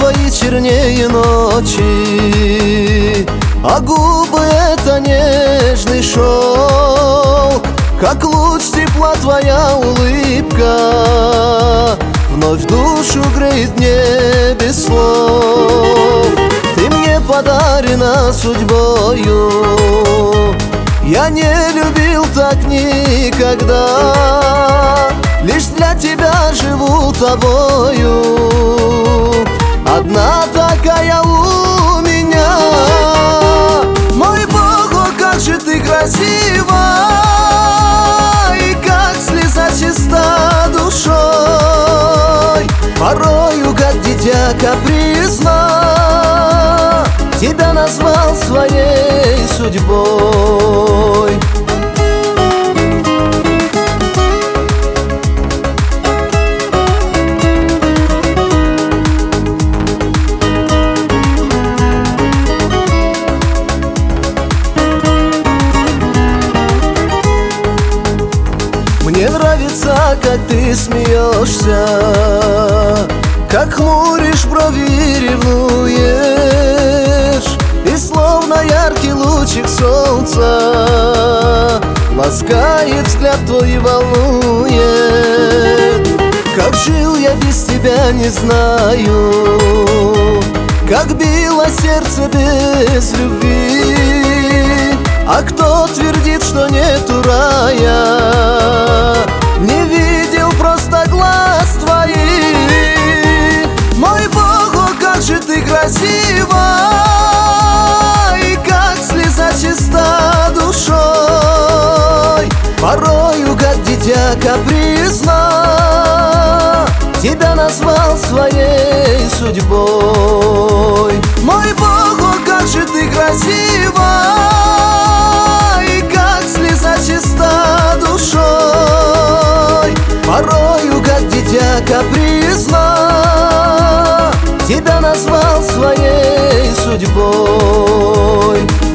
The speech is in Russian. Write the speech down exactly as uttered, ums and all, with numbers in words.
твои чернее ночи, а губы — это нежный шелк. Как луч тепла твоя улыбка вновь душу греет мне без слов. Ты мне подарена судьбою, я не любил так никогда. Лишь для тебя живу тобою, одна такая у меня. Мой Бог, о, как же ты красива, и как слеза чиста душой. Порою, как дитя капризно, тебя назвал своей судьбой. Мне нравится, как ты смеешься, как хмуришь брови и ревнуешь, и словно яркий лучик солнца ласкает взгляд твой и волнует. Как жил я без тебя, не знаю, как било сердце без любви. А кто твердит, что нету рая, не видел просто глаз твоих. Мой Бог, о, как же ты красива, и как слеза чиста душой. Порою, как дитя капризно, тебя назвал своей судьбой. Мой Бог, о, как же ты красива, и как слеза чиста душой. Порою, как дитя капризно, тебя назвал своей судьбой.